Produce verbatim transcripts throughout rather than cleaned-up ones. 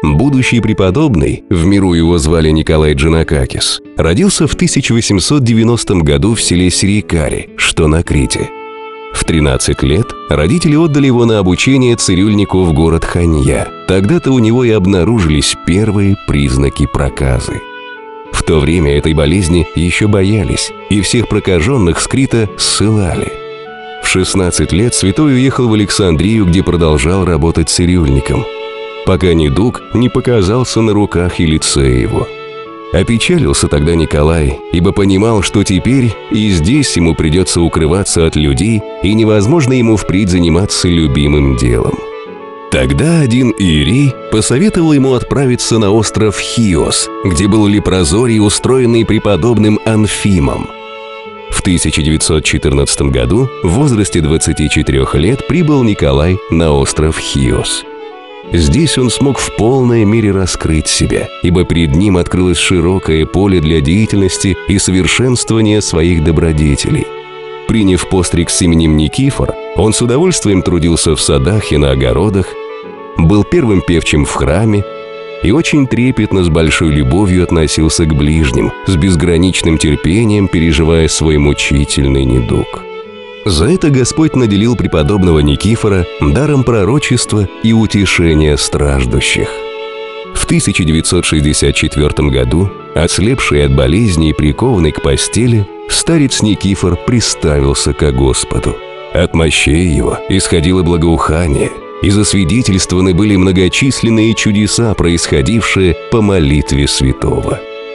Будущий преподобный, в миру его звали Николай Джанакакис, родился в тысяча восемьсот девяностом году в селе Сирикари, что на Крите. В тринадцать лет родители отдали его на обучение цирюльнику в город Ханья. Тогда-то у него и обнаружились первые признаки проказы. В то время этой болезни еще боялись, и всех прокаженных с Крита ссылали. В шестнадцать лет святой уехал в Александрию, где продолжал работать цирюльником, пока недуг не показался на руках и лице его. Опечалился тогда Николай, ибо понимал, что теперь и здесь ему придется укрываться от людей, и невозможно ему впредь заниматься любимым делом. Тогда один иерей посоветовал ему отправиться на остров Хиос, где был лепрозорий, устроенный преподобным Анфимом. В тысяча девятьсот четырнадцатом году в возрасте двадцати четырёх лет прибыл Николай на остров Хиос. Здесь он смог в полной мере раскрыть себя, ибо перед ним открылось широкое поле для деятельности и совершенствования своих добродетелей. Приняв постриг с именем Никифор, он с удовольствием трудился в садах и на огородах, был первым певчим в храме и очень трепетно, с большой любовью относился к ближним, с безграничным терпением переживая свой мучительный недуг. За это Господь наделил преподобного Никифора даром пророчества и утешения страждущих. В тысяча девятьсот шестьдесят четвёртом году, ослепший от болезни и прикованный к постели, старец Никифор приставился ко Господу. От мощей его исходило благоухание, и засвидетельствованы были многочисленные чудеса, происходившие по молитве святого.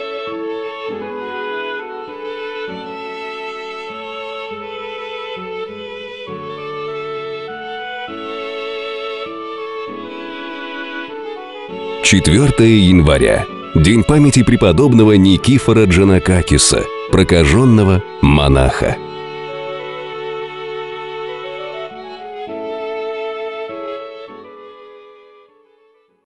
четвёртое января. День памяти преподобного Никифора Джанакакиса, прокаженного монаха.